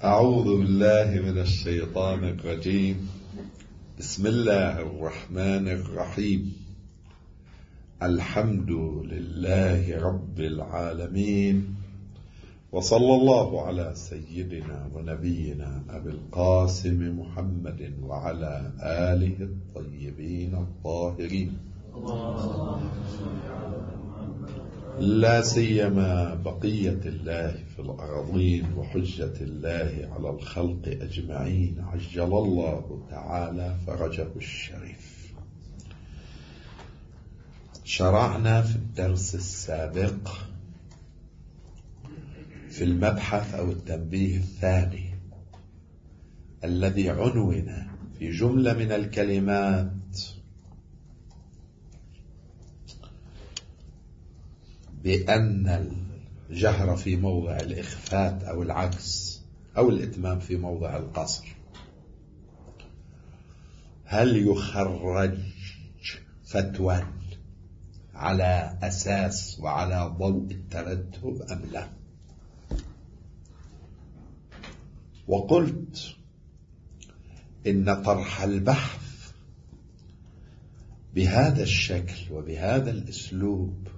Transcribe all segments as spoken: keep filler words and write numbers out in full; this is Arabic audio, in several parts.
أعوذ بالله من الشيطان الرجيم. بسم الله الرحمن الرحيم. الحمد لله رب العالمين، وصلى الله على سيدنا ونبينا أبي القاسم محمد وعلى آله الطيبين الطاهرين، لا سيما بقية الله في الأرضين وحجة الله على الخلق أجمعين، عجل الله تعالى فرجه الشريف. شرعنا في الدرس السابق في المبحث أو التنبيه الثاني الذي عنون في جملة من الكلمات بأن الجهر في موضع الإخفات أو العكس أو الإتمام في موضع القصر هل يخرج فتوى على أساس وعلى ضوء الترتب أم لا؟ وقلت إن طرح البحث بهذا الشكل وبهذا الأسلوب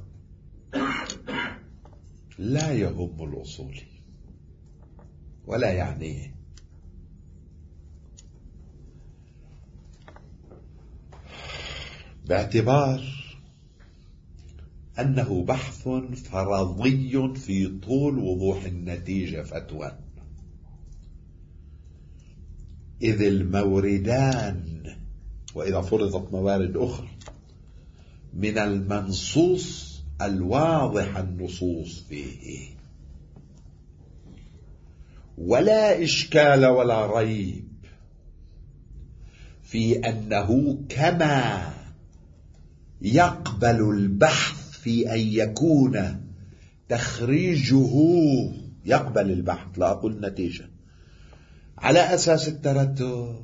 لا يهم الأصولي ولا يعنيه، باعتبار أنه بحث فرضي في طول وضوح النتيجة فتوى، إذ الموردان وإذا فرضت موارد أخرى من المنصوص الواضح النصوص فيه، ولا إشكال ولا ريب في أنه كما يقبل البحث في أن يكون تخريجه يقبل البحث، لا أقول نتيجة، على أساس الترتب،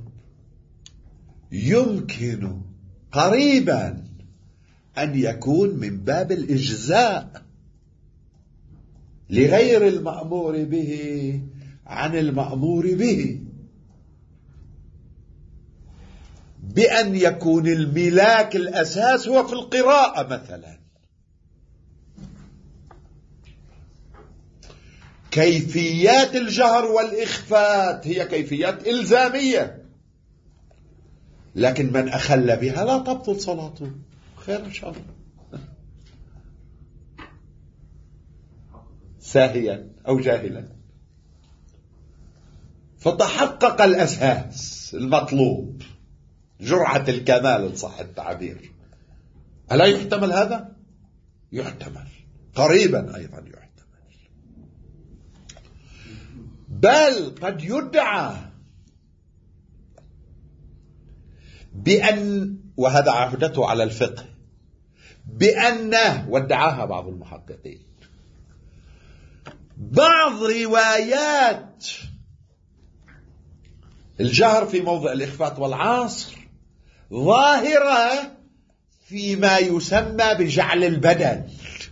يمكن قريبا أن يكون من باب الإجزاء لغير المأمور به عن المأمور به، بأن يكون الملاك الأساس هو في القراءة مثلا. كيفيات الجهر والإخفات هي كيفيات إلزامية، لكن من أخل بها لا تبطل صلاته، خير إن شاء الله، ساهيا أو جاهلا. فتحقق الأساس المطلوب، جرعة الكمال إن صح التعبير. ألا يحتمل هذا؟ يحتمل قريبا، أيضا يحتمل، بل قد يدعى بأن، وهذا عهدته على الفقه، بأنه، وادعاها بعض المحققين، بعض روايات الجهر في موضع الإخفات والعصر ظاهرة فيما يسمى بجعل البدل.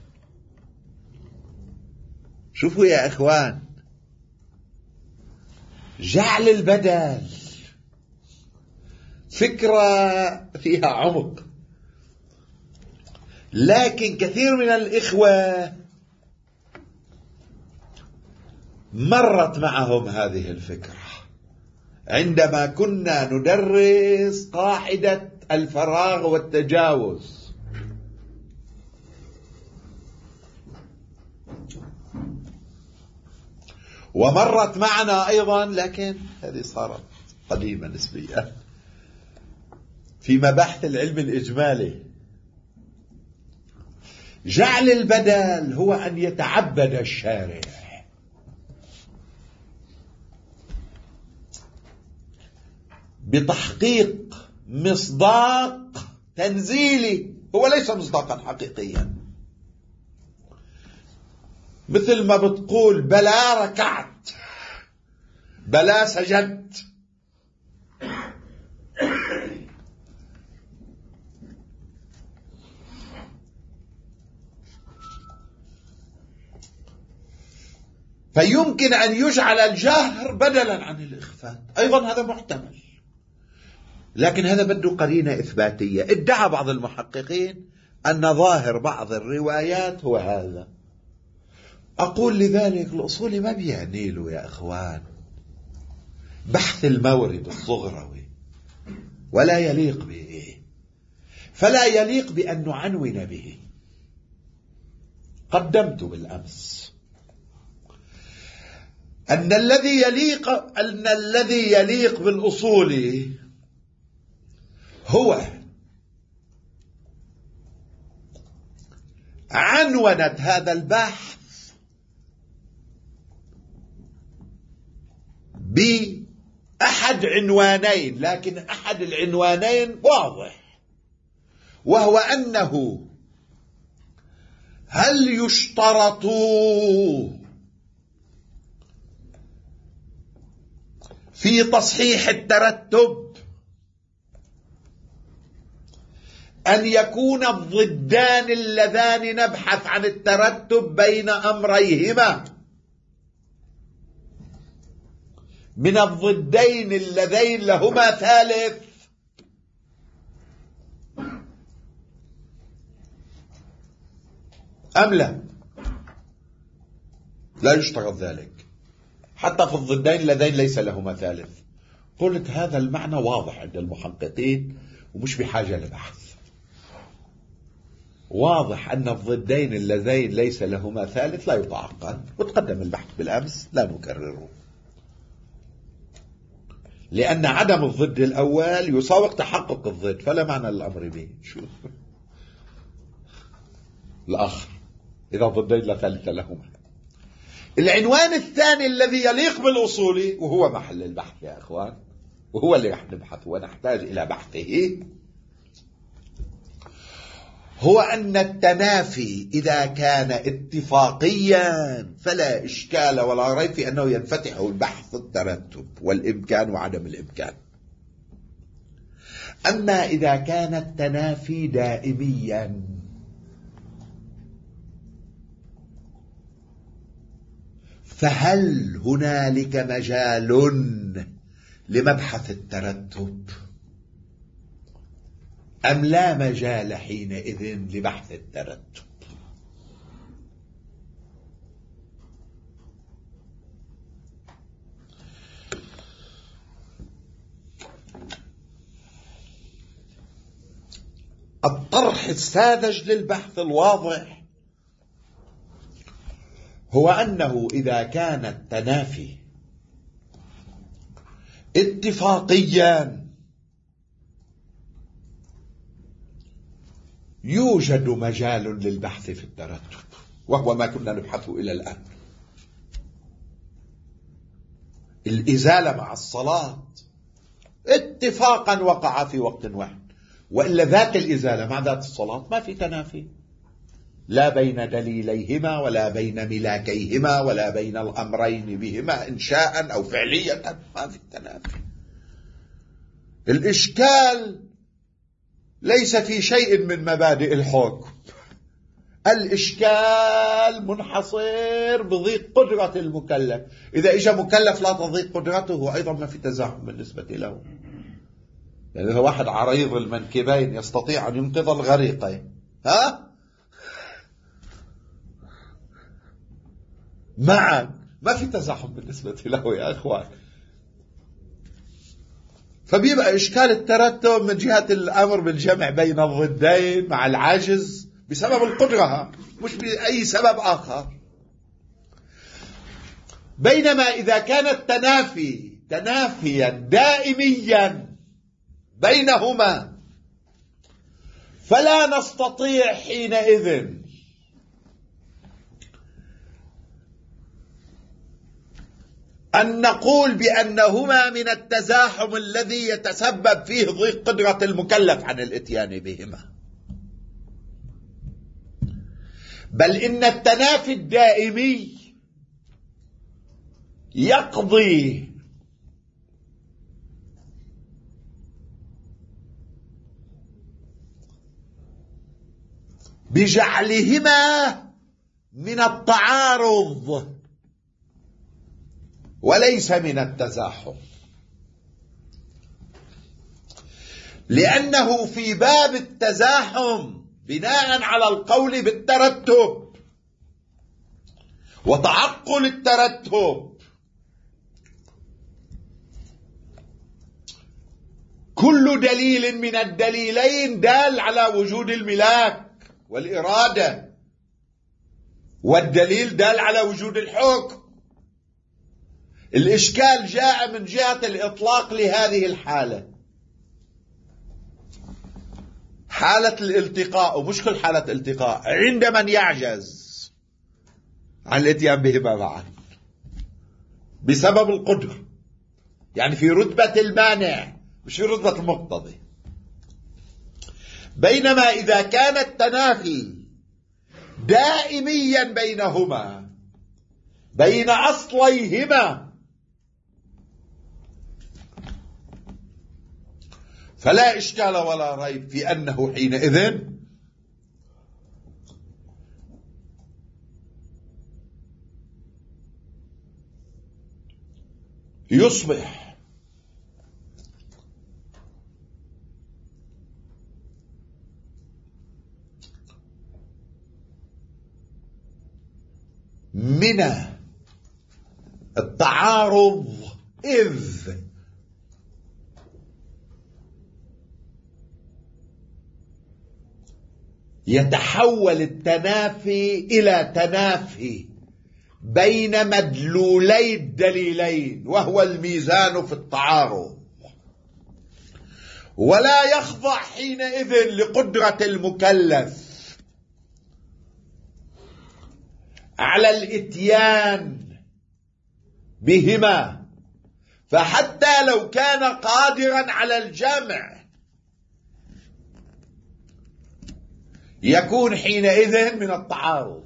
شوفوا يا إخوان، جعل البدل فكرة فيها عمق، لكن كثير من الإخوة مرت معهم هذه الفكرة عندما كنا ندرس قاعدة الفراغ والتجاوز. ومرت معنا أيضا، لكن هذه صارت قديمة نسبيا، في مباحث العلم الإجمالي. جعل البدل هو أن يتعبد الشارع بتحقيق مصداق تنزيلي، هو ليس مصداقا حقيقيا، مثل ما بتقول بلا ركعت، بلا سجدت. فيمكن أن يجعل الجهر بدلا عن الإخفاء، أيضا هذا محتمل، لكن هذا بده قرينة إثباتية. ادعى بعض المحققين أن ظاهر بعض الروايات هو هذا. أقول لذلك الأصولي ما بيعني له يا أخوان بحث المورد الصغروي، ولا يليق به، فلا يليق بأن نعنون به. قدمت بالأمس أن الذي يليق أن الذي يليق بالأصول هو عنونة هذا البحث بأحد عنوانين، لكن أحد العنوانين واضح، وهو أنه هل يشترط في تصحيح الترتب أن يكون الضدان اللذان نبحث عن الترتب بين أمريهما من الضدين اللذين لهما ثالث، أم لا؟ لا يشترط ذلك حتى في الضدين اللذين ليس لهما ثالث. قلت هذا المعنى واضح عند المحققين ومش بحاجة لبحث. واضح أن الضدين اللذين ليس لهما ثالث لا يتعقل، وتقدم البحث بالأمس لا نكرره، لأن عدم الضد الأول يساوق تحقق الضد، فلا معنى للأمر به. شو الآخر إذا ضدين لا ثالث لهما. العنوان الثاني الذي يليق بالأصول وهو محل البحث يا أخوان، وهو اللي رح نبحث ونحتاج إلى بحثه، هو أن التنافي إذا كان اتفاقيا فلا إشكال ولا ريب في أنه ينفتح البحث الترتب والإمكان وعدم الإمكان. أما إذا كان التنافي دائميا فهل هنالك مجال لمبحث الترتب أم لا مجال حينئذ لبحث الترتب؟ الطرح الساذج للبحث الواضح هو أنه إذا كان التنافي اتفاقيا يوجد مجال للبحث في الترتب، وهو ما كنا نبحثه إلى الآن. الإزالة مع الصلاة اتفاقا وقع في وقت واحد، وإلا ذات الإزالة مع ذات الصلاة ما في تنافي، لا بين دليليهما ولا بين ملاكيهما ولا بين الأمرين بهما إنشاء أو فعليا، ما في تنافي. الإشكال ليس في شيء من مبادئ الحكم، الإشكال منحصر بضيق قدرة المكلف. إذا إجا مكلف لا تضيق قدرته أيضا ما في تزاحم بالنسبة له. يعني إذا واحد عريض المنكبين يستطيع أن ينقذ الغريقين، ها معا ما في تزاحم بالنسبة له يا أخوان. فبيبقى إشكال الترتب من جهة الأمر بالجمع بين الضدين مع العجز بسبب القدرة، مش بأي سبب آخر. بينما إذا كان التنافي تنافيا دائميا بينهما فلا نستطيع حينئذ أن نقول بأنهما من التزاحم الذي يتسبب فيه ضيق قدرة المكلف عن الاتيان بهما، بل إن التنافي الدائمي يقضي بجعلهما من التعارض وليس من التزاحم، لأنه في باب التزاحم بناء على القول بالترتب وتعقل الترتب كل دليل من الدليلين دال على وجود الملاك والإرادة، والدليل دال على وجود الحكم. الإشكال جاء من جهة الإطلاق لهذه الحالة، حالة الالتقاء، ومش كل حالة التقاء، عند من يعجز عن الاتيان بهما معا بسبب القدرة، يعني في رتبة المانع مش في رتبة المقتضي. بينما إذا كان التنافي دائميا بينهما بين أصليهما فلا إشكال ولا ريب في أنه حينئذ يصبح من التعارض إذ يتحول التنافي إلى تنافي بين مدلولي الدليلين وهو الميزان في التعارض، ولا يخضع حينئذ لقدرة المكلف على الاتيان بهما، فحتى لو كان قادرا على الجمع يكون حينئذ من التعارض.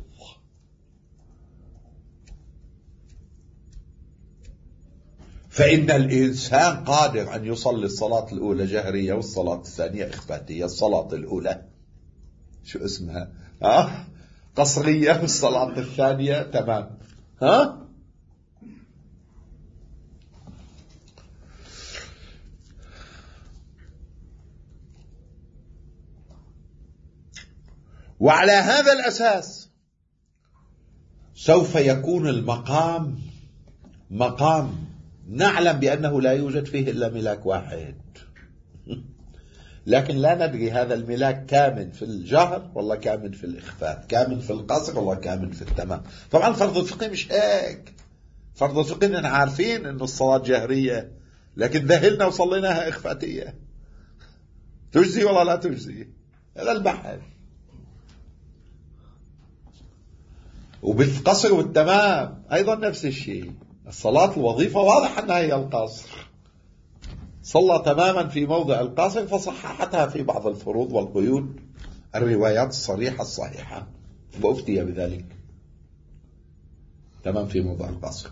فإن الإنسان قادر أن يصلي الصلاة الأولى جهرية والصلاة الثانية إخفاتية. الصلاة الأولى شو اسمها؟ ها؟ قصرية، والصلاة الثانية تمام. ها؟ وعلى هذا الأساس سوف يكون المقام مقام نعلم بأنه لا يوجد فيه إلا ملاك واحد، لكن لا ندري هذا الملاك كامن في الجهر والله كامن في الإخفاء، كامن في القصر والله كامن في التمام. طبعا فرض الفقه مش هيك، فرض الفقه إننا عارفين إن الصلاة جهرية لكن ذهلنا وصليناها إخفاتية، تجزي ولا لا تجزي؟ هذا البحث. وبالقصر والتمام أيضا نفس الشيء، الصلاة الوظيفة واضح أنها هي القصر، صلى تماما في موضع القصر فصححتها في بعض الفروض والقيود الروايات الصريحة الصحيحة وأفتي بذلك تمام في موضع القصر.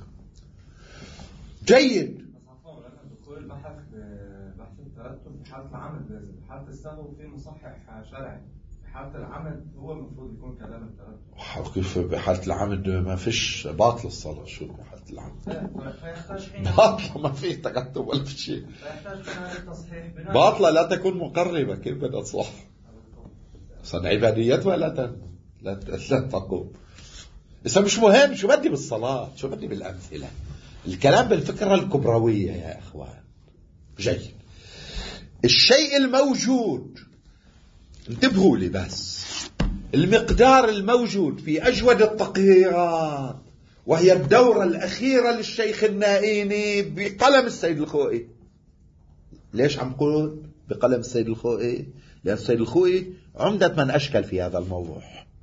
جيد. دكتور البحث بحث الترتب بحالة العمل لازم، بحالة السهو في مصحح شرعي، بحالة العمد هو المفروض يكون كلام الترتب. كيف بحالة العمد ما فيش باطل الصلاة؟ شو بحالة العمد؟ باطلة ما فيه ترتب ولا في شيء، باطلة لا تكون مقربة، كيف بدها تصح؟ أصلا عباديتها لا تن... لا لا تقوم. إذا مش مهم شو بدي بالصلاة، شو بدي بالأمثلة، الكلام بالفكرة الكبروية يا إخوان. جيد. الشيء الموجود، انتبهوا لي بس، المقدار الموجود في أجود التقريرات وهي الدورة الأخيرة للشيخ النائيني بقلم السيد الخوئي. ليش عم قول بقلم السيد الخوئي؟ لأن السيد الخوئي عمدة من أشكل في هذا الموضوع.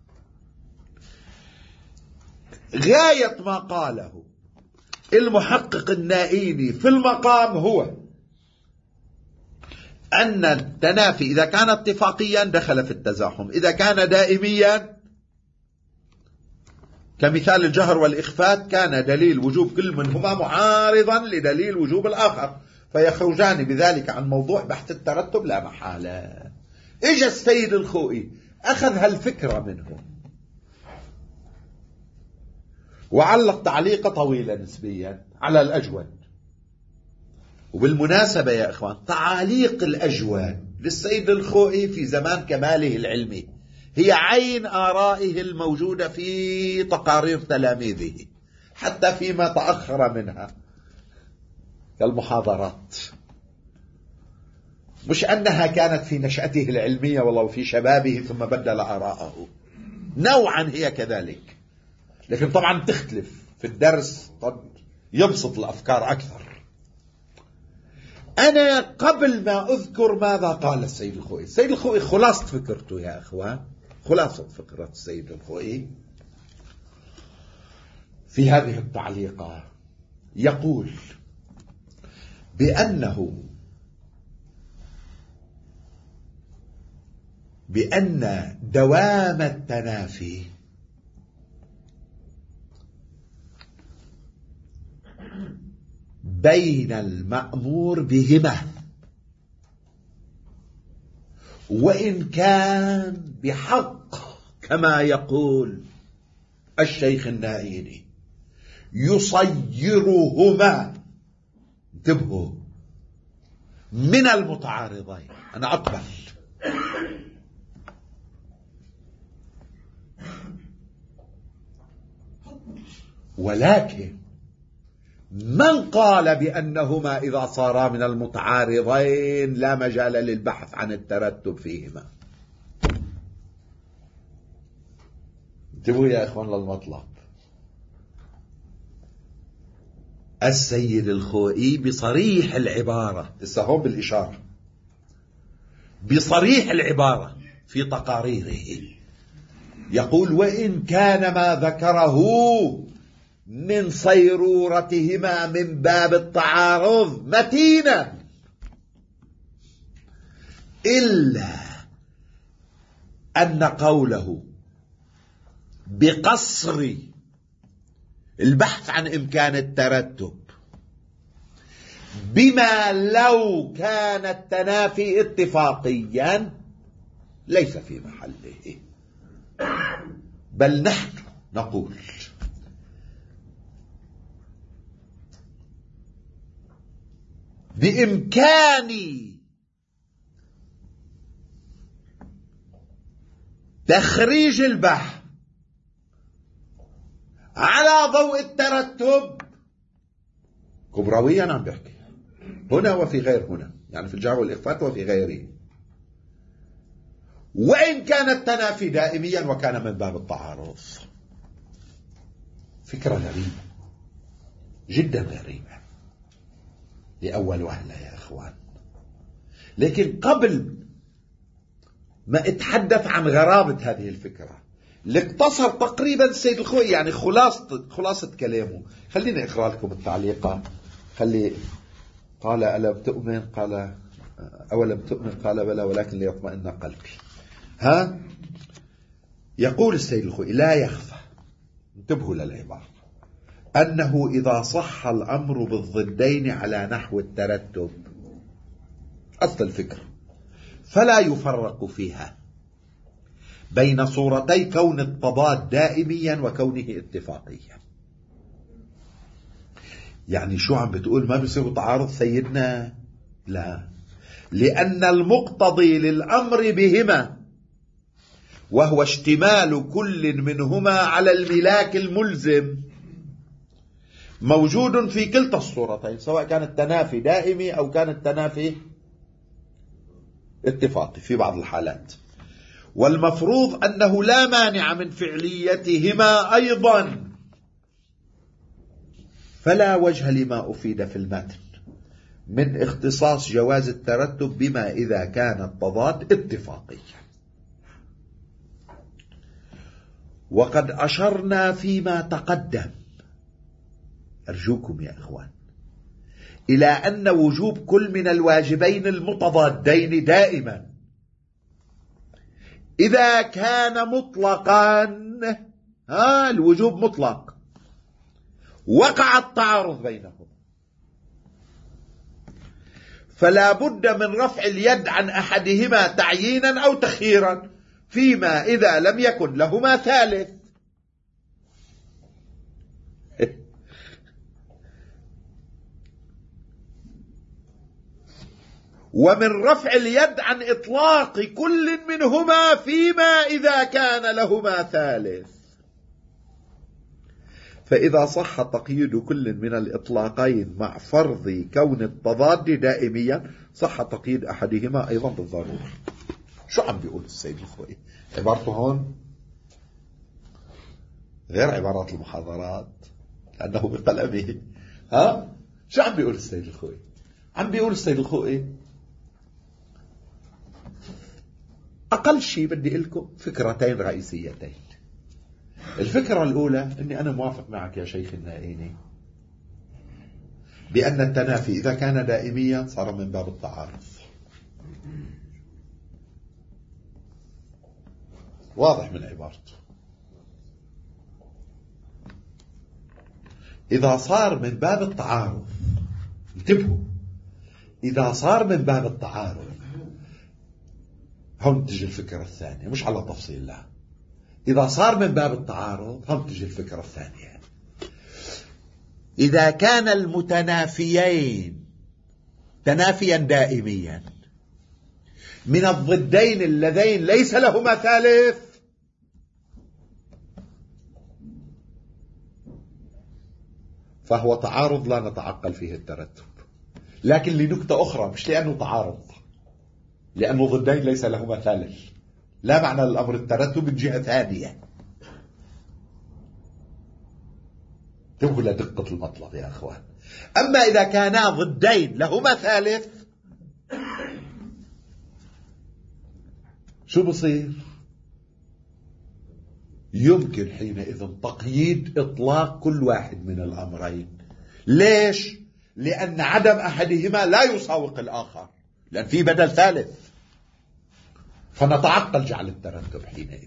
غاية ما قاله المحقق النائيني في المقام هو أن التنافي إذا كان اتفاقيا دخل في التزاحم، إذا كان دائميا كمثال الجهر والإخفاء كان دليل وجوب كل منهما معارضا لدليل وجوب الآخر فيخرجان بذلك عن موضوع بحث الترتب لا محالة. إجا السيد الخوئي أخذ هالفكرة منه وعلق تعليقة طويلة نسبيا على الأجود. وبالمناسبة يا إخوان، تعاليق الأجود للسيد الخوئي في زمان كماله العلمي هي عين آرائه الموجودة في تقارير تلاميذه، حتى فيما تأخر منها كالمحاضرات. مش أنها كانت في نشأته العلمية والله وفي شبابه ثم بدل آراءه، نوعا هي كذلك، لكن طبعا تختلف في الدرس، قد يبسط الأفكار أكثر. أنا قبل ما أذكر ماذا قال السيد الخوئي، السيد الخوئي خلاصة فكرته يا أخوان، خلاصة فكرة السيد الخوئي في هذه التعليقات يقول بأنه بأن دوام التنافي بين المأمور بهما، وإن كان بحق كما يقول الشيخ النائيني يصيرهما، انتبهوا، من المتعارضين. أنا أقبل، ولكن من قال بأنهما إذا صارا من المتعارضين لا مجال للبحث عن الترتب فيهما؟ انتبهوا يا إخوان للمطلب. السيد الخوئي بصريح العبارة، لسه هون بالإشارة، بصريح العبارة في تقاريره يقول: وإن كان ما ذكره من صيرورتهما من باب التعارض متينا، إلا أن قوله بقصر البحث عن إمكان الترتب بما لو كان التنافي اتفاقيا ليس في محله، بل نحن نقول بإمكان تخريج البحث على ضوء الترتب كبرويا، عم بحكي هنا وفي غير هنا، يعني في الجار والإخفاء وفي غيره، وإن كان التنافي دائميا وكان من باب التعارض. فكرة غريبة جدا، غريبة لأول وهلة يا إخوان. لكن قبل ما اتحدث عن غرابة هذه الفكرة اللي اقتصر تقريبا السيد الخوئي، يعني خلاصة خلاصة كلامه، خليني أقرأ لكم التعليقات. خلي قال: ألم تؤمن؟ قال: أولم تؤمن؟ قال: بلى ولكن ليطمئن قلبي. ها، يقول السيد الخوئي: لا يخفى، انتبهوا للعبارة، أنه إذا صح الأمر بالضدين على نحو الترتب، أصل الفكرة، فلا يفرق فيها بين صورتي كون التضاد دائميا وكونه اتفاقيا. يعني شو عم بتقول؟ ما بيصير تعارض سيدنا؟ لا، لأن المقتضي للأمر بهما وهو اشتمال كل منهما على الملاك الملزم موجود في كلتا الصورتين، سواء كان التنافي دائمي أو كان التنافي اتفاقي في بعض الحالات، والمفروض أنه لا مانع من فعليتهما أيضا، فلا وجه لما أفيد في المتن من اختصاص جواز الترتب بما إذا كان التضاد اتفاقيا. وقد أشرنا فيما تقدم، أرجوكم يا إخوان، إلى أن وجوب كل من الواجبين المتضادين دائما إذا كان مطلقا، ها الوجوب مطلق، وقع التعارض بينهم، فلا بد من رفع اليد عن أحدهما تعيينا أو تخييرا، فيما إذا لم يكن لهما ثالث. ومن رفع اليد عن إطلاق كل منهما فيما إذا كان لهما ثالث. فإذا صح تقييد كل من الإطلاقين مع فرض كون التضاد دائميا صح تقييد أحدهما أيضا بالضرورة. شو عم بيقول السيد الخوئي؟ عبارته هون غير عبارات المحاضرات لأنه بقلمه. ها؟ شو عم بيقول السيد الخوئي؟ عم بيقول السيد الخوئي أقل شيء بدي لكم فكرتين رئيسيتين. الفكرة الأولى أني أنا موافق معك يا شيخ النائيني بأن التنافي إذا كان دائميا صار من باب التعارض. واضح من عبارته. إذا صار من باب التعارض، انتبهوا، إذا صار من باب التعارض هم تجي الفكرة الثانية، مش على تفصيل لا. إذا صار من باب التعارض هم تجي الفكرة الثانية. إذا كان المتنافيين تنافيا دائميا من الضدين اللذين ليس لهما ثالث فهو تعارض لا نتعقل فيه الترتب، لكن لنكتة أخرى، مش لأنه تعارض، لأنه ضدين ليس لهما ثالث، لا معنى للأمر الترتب من جهة ثانية. انتبهوا لدقة المطلب يا أخوان. أما إذا كانا ضدين لهما ثالث شو بصير؟ يمكن حينئذ تقييد إطلاق كل واحد من الأمرين. ليش؟ لأن عدم أحدهما لا يساوق الآخر، لأن في بدل ثالث، فنتعقل جعل الترتب حينئذ.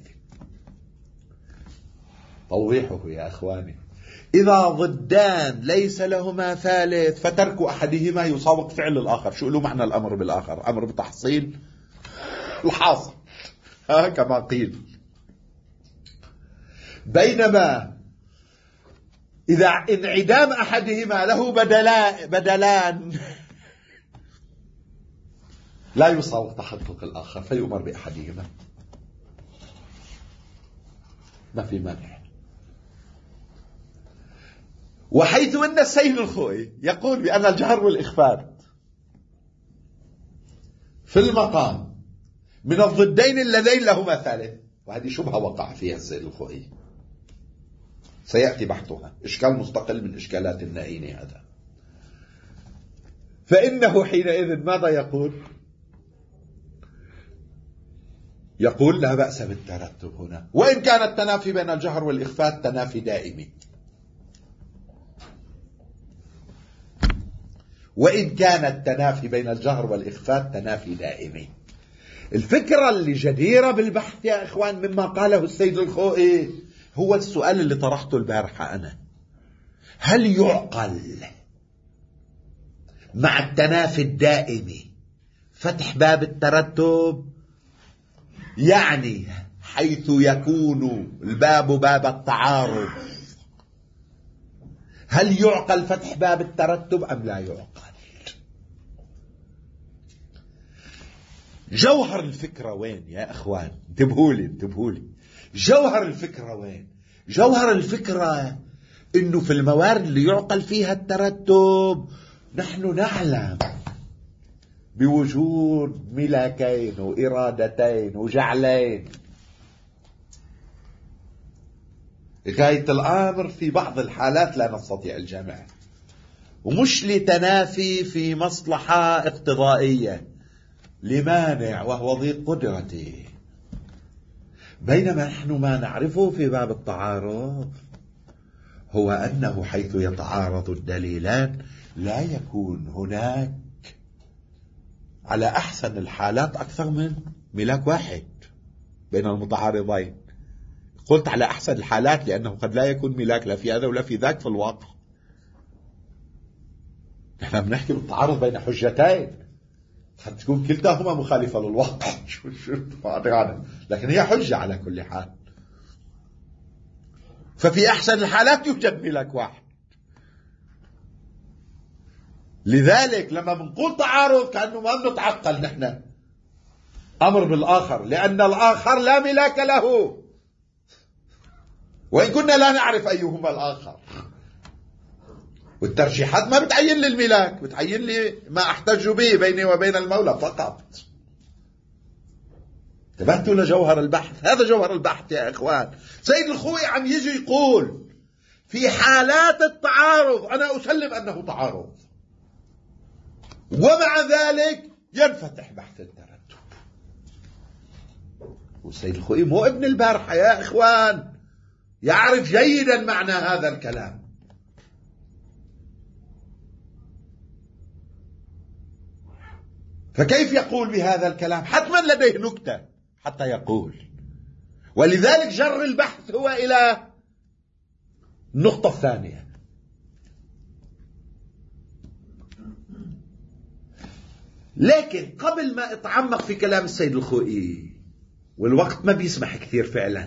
توضيحه يا أخواني، إذا ضدان ليس لهما ثالث فترك أحدهما يساوق فعل الآخر. شو له معنى الأمر بالآخر؟ أمر بتحصيل الحاصل ها كما قيل. بينما إذا انعدام أحدهما له بدلان, بدلان لا يساوق تحقق الآخر فيؤمر بأحدهما، ما في مانع. وحيث أن السيد الخوئي يقول بأن الجهر والإخفاء في المقام من الضدين اللذين لهما ثالث، وهذه شبهة وقع فيها السيد الخوئي سيأتي بحثها، إشكال مستقل من إشكالات النائين هذا. فإنه حينئذ ماذا يقول؟ يقول لا بأس بالترتب هنا، وإن كان التنافي بين الجهر والإخفاء تنافي دائمي، وإن كان التنافي بين الجهر والإخفاء تنافي دائمي. الفكرة اللي جديرة بالبحث يا إخوان مما قاله السيد الخوئي هو السؤال اللي طرحته البارحة أنا: هل يعقل مع التنافي الدائمي فتح باب الترتب؟ يعني حيث يكون الباب باب التعارض، هل يعقل فتح باب الترتب أم لا يعقل؟ جوهر الفكرة وين يا أخوان؟ انتبهولي انتبهولي جوهر الفكرة وين؟ جوهر الفكرة إنه في الموارد اللي يعقل فيها الترتب نحن نعلم بوجود ملاكين وإرادتين وجعلين. غاية الأمر في بعض الحالات لا نستطيع الجمع، ومش لتنافي في مصلحة اقتضائية لمانع وهو ضيق قدرته. بينما نحن ما نعرفه في باب التعارض هو أنه حيث يتعارض الدليلان لا يكون هناك على أحسن الحالات أكثر من ملاك واحد بين المتعارضين. قلت على أحسن الحالات لأنه قد لا يكون ملاك لا في هذا ولا في ذاك في الواقع. نحن بنحكي بالتعارض بين حجتين قد تكون كلتاهما مخالفة للواقع شو شو لكن هي حجة على كل حال. ففي أحسن الحالات يوجد ملاك واحد. لذلك لما بنقول تعارض كأنه ما بنتعقل نحن أمر بالآخر، لأن الآخر لا ملاك له، وإن كنا لا نعرف أيهما الآخر. والترشيحات ما بتعين لي الملاك، بتعين لي ما أحتج به بيني وبين المولى فقط. انتبهتوا لجوهر البحث؟ هذا جوهر البحث يا إخوان. سيد الخوئي عم يجي يقول في حالات التعارض أنا أسلم أنه تعارض، ومع ذلك ينفتح بحث الترتب. والسيد الخوئي مو ابن البارحة يا إخوان، يعرف جيدا معنى هذا الكلام. فكيف يقول بهذا الكلام؟ حتما لديه نكتة حتى يقول. ولذلك جر البحث هو إلى النقطة الثانية. لكن قبل ما اتعمق في كلام السيد الخوئي، والوقت ما بيسمح كثير فعلا،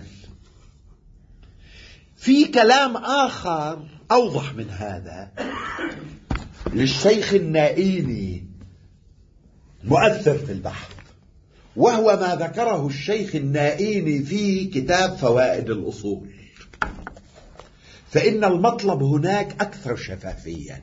في كلام آخر أوضح من هذا للشيخ النائيني مؤثر في البحث، وهو ما ذكره الشيخ النائيني في كتاب فوائد الأصول. فإن المطلب هناك أكثر شفافية.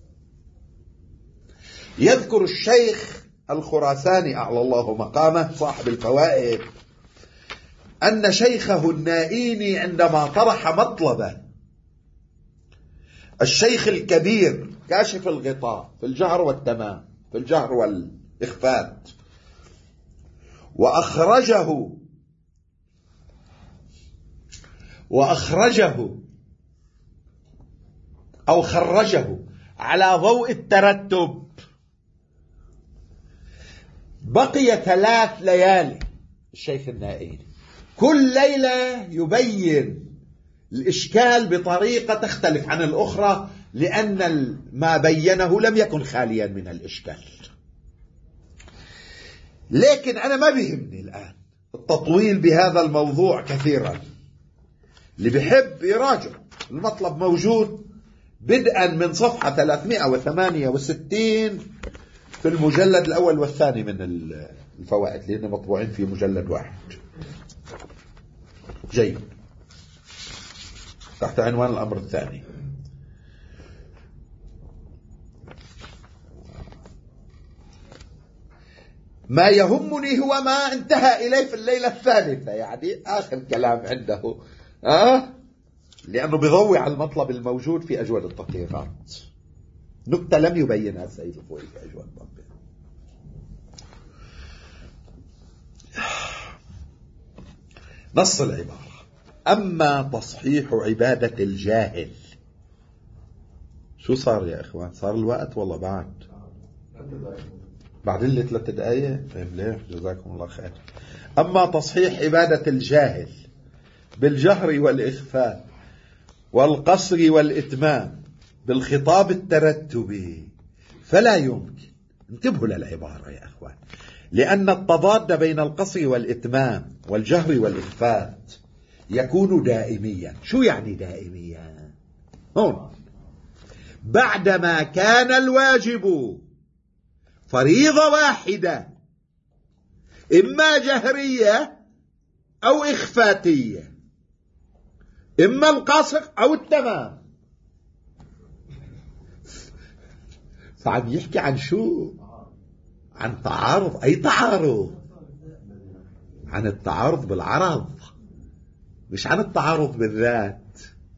يذكر الشيخ الخراساني أعلى الله مقامه صاحب الفوائد أن شيخه النائيني عندما طرح مطلبه الشيخ الكبير كاشف الغطاء في الجهر والتمام، في الجهر والإخفات، وأخرجه وأخرجه أو خرجه على ضوء الترتب، بقي ثلاث ليالي الشيخ النائيني كل ليلة يبين الإشكال بطريقة تختلف عن الأخرى، لأن ما بينه لم يكن خاليا من الإشكال. لكن أنا ما بيهمني الآن التطويل بهذا الموضوع كثيرا. اللي بيحب يراجع، المطلب موجود بدءا من صفحة ثلاثمائة وثمانية وستين في المجلد الأول والثاني من الفوائد، لأنه مطبوعين في مجلد واحد. جيد. تحت عنوان الأمر الثاني. ما يهمني هو ما انتهى إليه في الليلة الثالثة، يعني آخر كلام عنده، أه؟ لأنه بيضوي على المطلب الموجود في أجود التطهيرات، نكتة لم يبينها السيد الخوئي في أجود التطهيرات. نص العبارة: أما تصحيح عبادة الجاهل. شو صار يا إخوان؟ صار الوقت والله بعد بعد اللي ثلاث دقايق. طيب ليه؟ جزاكم الله خير. أما تصحيح عبادة الجاهل بالجهر والإخفاء والقصر والإتمام بالخطاب الترتبي فلا يمكن. انتبهوا للعبارة يا أخوان، لأن التضاد بين القصر والإتمام والجهر والإخفاء يكون دائميا. شو يعني دائميا؟ هون بعدما كان الواجب فريضة واحدة إما جهرية أو إخفاتية، إما القصر أو التمام. فعم يحكي عن شو؟ عن تعارض. أي تعارض؟ عن التعارض بالعرض، مش عن التعارض بالذات.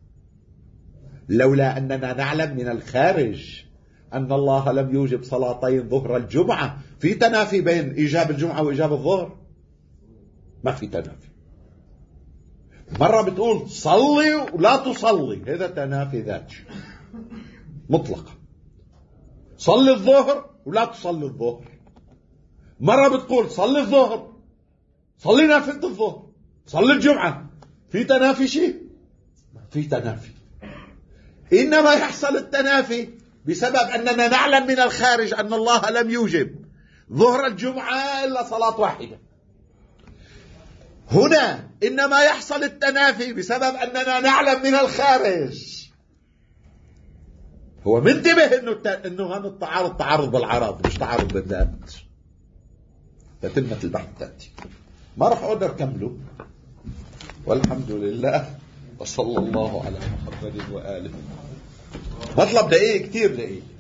لولا أننا نعلم من الخارج أن الله لم يوجب صلاتين ظهر الجمعة، في تنافي بين إيجاب الجمعة وإيجاب الظهر؟ ما في تنافي. مرة بتقول صلي ولا تصلي، هذا تنافي ذاتي مطلقا. صلي الظهر ولا تصلي الظهر. مرة بتقول صلي الظهر، صلي نافلة الظهر، صلي الجمعة. في تنافي شيء؟ في تنافي. إنما يحصل التنافي بسبب أننا نعلم من الخارج أن الله لم يوجب ظهر الجمعة إلا صلاة واحدة. هنا إنما يحصل التنافي بسبب أننا نعلم من الخارج هو منتبه انه الت... انه هذا التعارض تعارض بالعرض مش تعارض بالذات. تتمة البحث تأتي. ما راح اقدر كمله، والحمد لله وصلى الله على محمد وآله. مطلب دقيق كتير دقيق.